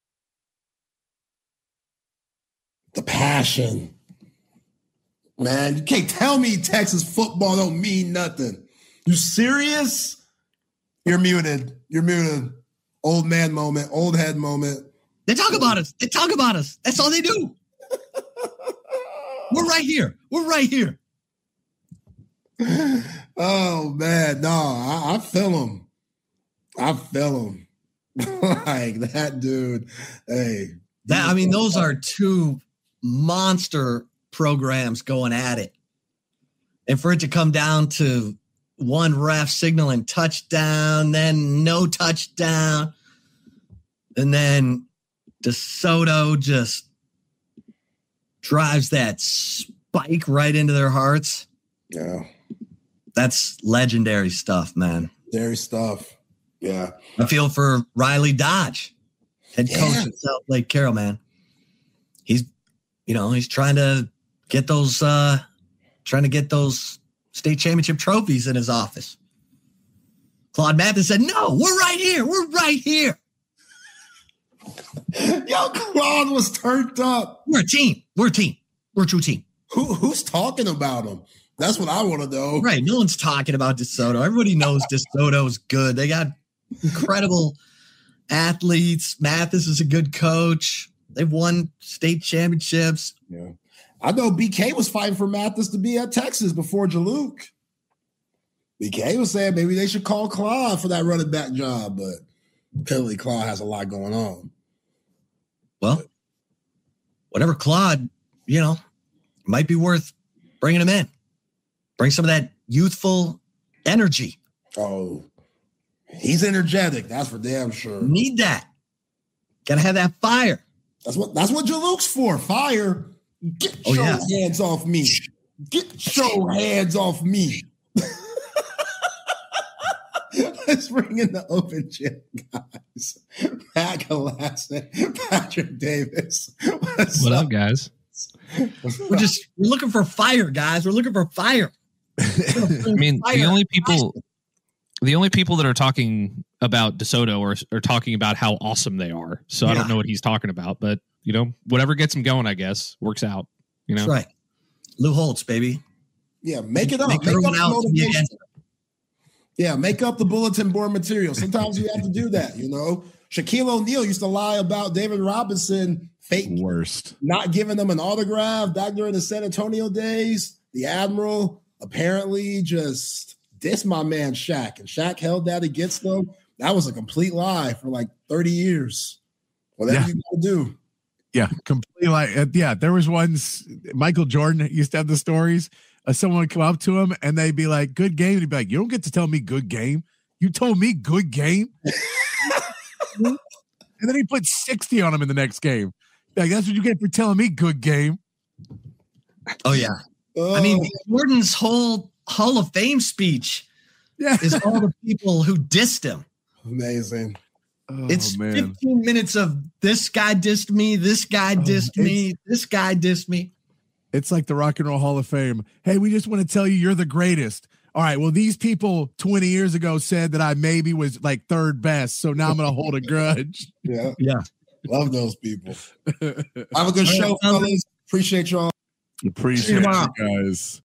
The passion. Man, you can't tell me Texas football don't mean nothing. You serious? You're muted. You're muted. Old man moment, old head moment. They talk about us. They talk about us. That's all they do. We're right here. We're right here. Oh, man. No, I feel him. I feel him. Like that dude. Hey. I mean, those are two monster programs going at it. And for it to come down to one ref signaling touchdown, then no touchdown, and then DeSoto just drives that spike right into their hearts. Yeah. That's legendary stuff, man. Legendary stuff. Yeah. I feel for Riley Dodge, head coach at South Lake Carroll, man. He's trying to get those state championship trophies in his office. Claude Mathis said, "No, we're right here. We're right here." Yo, Claude was turned up. We're a team. We're a team. We're a true team. Who's talking about him? That's what I want to know. Right. No one's talking about DeSoto. Everybody knows DeSoto's good. They got incredible athletes. Mathis is a good coach. They've won state championships. Yeah. I know BK was fighting for Mathis to be at Texas before Jaluk. BK was saying maybe they should call Claude for that running back job, but clearly Claude has a lot going on. Well, whatever Claude, might be worth bringing him in. Bring some of that youthful energy. Oh, he's energetic. That's for damn sure. Need that. Got to have that fire. That's what Jaluk's for. Fire. Get your hands off me. Get your hands off me. Let's bring in the open gym guys. Matt Galassin, Patrick Davis. What up, guys? We're looking for fire, guys. We're looking for fire. I mean, the only people that are talking about DeSoto are talking about how awesome they are. So I don't know what he's talking about, but whatever gets him going, I guess works out. That's right. Lou Holtz, baby. Yeah, make it up. Make everyone out to be against him. Yeah, make up the bulletin board material. Sometimes you have to do that, Shaquille O'Neal used to lie about David Robinson not giving them an autograph back during the San Antonio days. The Admiral apparently just dissed my man Shaq, and Shaq held that against them. That was a complete lie for like 30 years. Whatever you gotta do. Yeah, completely lie. There was ones, Michael Jordan used to have the stories. Someone would come up to him and they'd be like, "Good game." And he'd be like, "You don't get to tell me good game. You told me good game." And then he put 60 on him in the next game. Like, that's what you get for telling me good game. Oh, yeah. I mean, Jordan's whole Hall of Fame speech is all the people who dissed him. Amazing. It's 15 minutes of this guy dissed me, this guy dissed me, this guy dissed me. It's like the Rock and Roll Hall of Fame. Hey, we just want to tell you you're the greatest. All right, well, these people 20 years ago said that I maybe was like third best, so now I'm going to hold a grudge. Yeah. Yeah. Love those people. Have a good show, fellas. Appreciate y'all. Appreciate you guys.